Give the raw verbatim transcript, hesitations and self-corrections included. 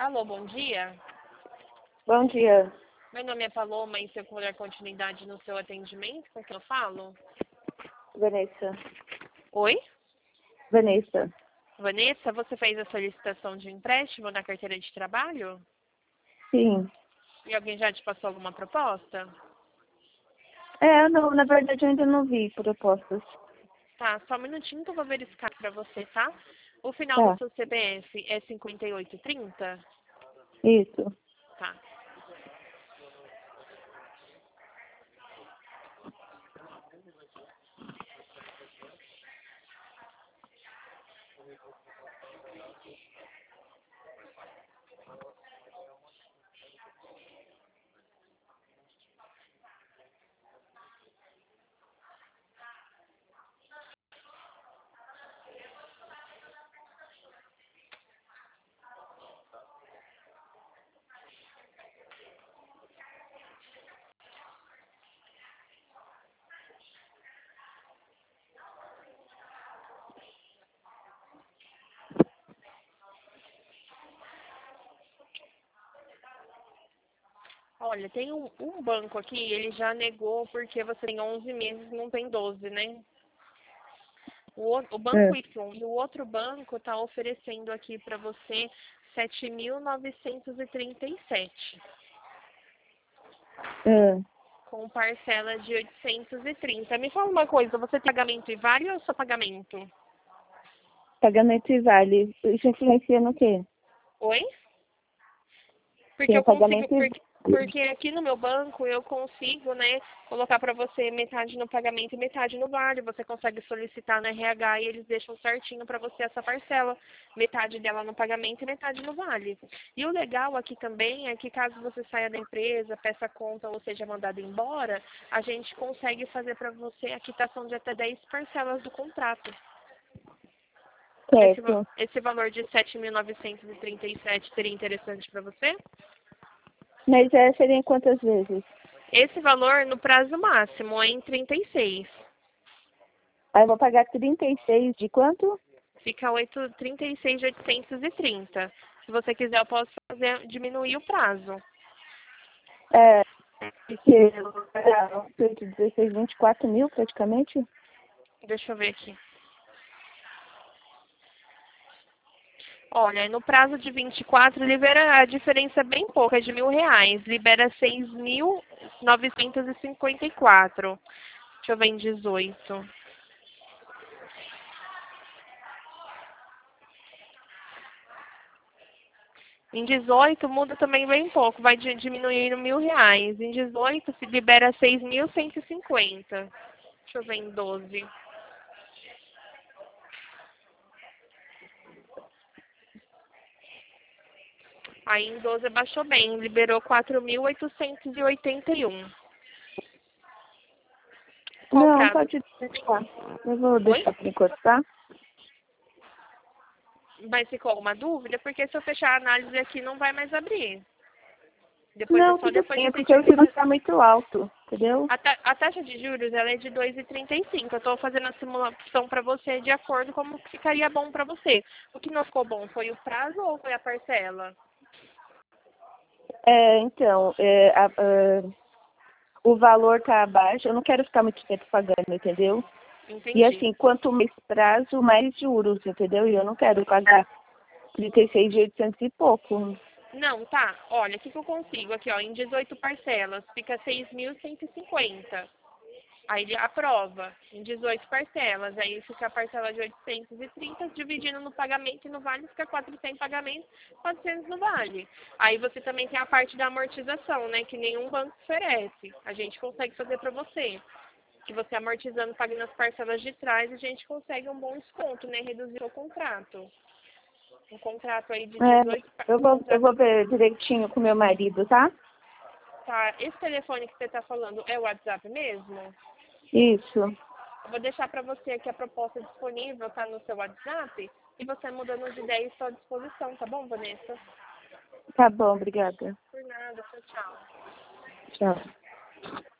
Alô, bom dia. Bom dia, Meu nome é Paloma e se eu puder continuidade no seu atendimento, com quem eu falo? Vanessa. Oi? Vanessa. Vanessa, você fez a solicitação de empréstimo na carteira de trabalho? Sim. E alguém já te passou alguma proposta? É, não, na verdade eu ainda não vi propostas. Tá, só um minutinho que eu vou verificar pra você, tá? O final do Tá, seu C B F é cinquenta e oito trinta? isso. Tá. Olha, tem um, um banco aqui, ele já negou porque você tem onze meses e não tem doze, né? O, o Banco É, Y e o outro banco está oferecendo aqui para você sete mil novecentos e trinta e sete, é. com parcela de oitocentos e trinta. Me fala uma coisa, você tem pagamento e vale ou só pagamento? Pagamento e vale. Isso influencia no quê? Oi? Porque Tem eu o consigo, pagamento e porque, porque aqui no meu banco eu consigo, né, colocar para você metade no pagamento e metade no vale. Você consegue solicitar no R H e eles deixam certinho para você essa parcela, metade dela no pagamento e metade no vale. E o legal aqui também é que caso você saia da empresa, peça conta ou seja mandado embora, a gente consegue fazer para você a quitação de até dez parcelas do contrato. Esse, va- certo. esse valor de sete mil novecentos e trinta e sete seria interessante para você? Mas é, seria em quantas vezes? Esse valor no prazo máximo é em trinta e seis. Aí eu vou pagar trinta e seis de quanto? Fica oito, trinta e seis de oitocentos e trinta. Se você quiser, eu posso fazer, diminuir o prazo. É, porque eu vou pagar oito, dezesseis, vinte e quatro mil praticamente. Deixa eu ver aqui. Olha, no prazo de vinte e quatro, libera a diferença é bem pouca, é de mil reais. Libera seis mil novecentos e cinquenta e quatro. Deixa eu ver em dezoito. Em dezoito muda também bem pouco, vai di- diminuir mil reais. Em dezoito se libera seis mil cento e cinquenta. Deixa eu ver em doze. Aí em doze baixou bem, liberou quatro mil oitocentos e oitenta e um. Qual o Não, prazo? pode deixar. Eu vou Oi? deixar por enquanto, tá? Mas ficou alguma dúvida? Porque se eu fechar a análise aqui não vai mais abrir. Depois é Não, só tudo depois bem, de é ter porque te o juros feito. está muito alto, entendeu? A, ta- a taxa de juros ela é de dois vírgula trinta e cinco. Eu estou fazendo a simulação para você de acordo com como que ficaria bom para você. O que não ficou bom foi o prazo ou foi a parcela? É, então, é, a- a- o valor tá abaixo, eu não quero ficar muito tempo pagando, entendeu? E Entendi. assim, quanto mais prazo, mais juros, entendeu? E eu não quero pagar trinta e seis de oitocentos e pouco. Não, tá. Olha, o que, que eu consigo aqui, ó, em dezoito parcelas, fica seis mil cento e cinquenta. Aí ele aprova em dezoito parcelas. Aí fica a parcela de oitocentos e trinta, dividindo no pagamento e no vale fica quatrocentos em pagamento, quatrocentos no vale. Aí você também tem a parte da amortização, né, que nenhum banco oferece. A gente consegue fazer para você. Que você amortizando, pagando as parcelas de trás, a gente consegue um bom desconto, né, reduzir o contrato. Um contrato aí de É, dezoito, pa- eu um vou, eu contrato, vou ver direitinho com meu marido, tá? tá? Esse telefone que você está falando é o WhatsApp mesmo? Isso. Eu vou deixar para você aqui a proposta disponível, tá no seu WhatsApp. E você mudando de ideia, estou à disposição, tá bom, Vanessa? Tá bom, obrigada. Por nada, tchau, tchau. Tchau.